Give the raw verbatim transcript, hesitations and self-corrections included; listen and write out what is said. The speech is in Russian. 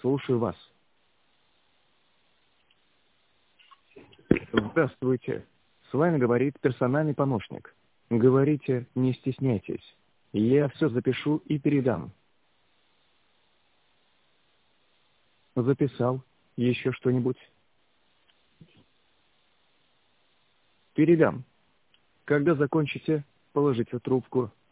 Слушаю вас. Здравствуйте. С вами говорит персональный помощник. Говорите, не стесняйтесь. Я все запишу и передам. Записал. Еще что-нибудь? Передам. Когда закончите, положите трубку.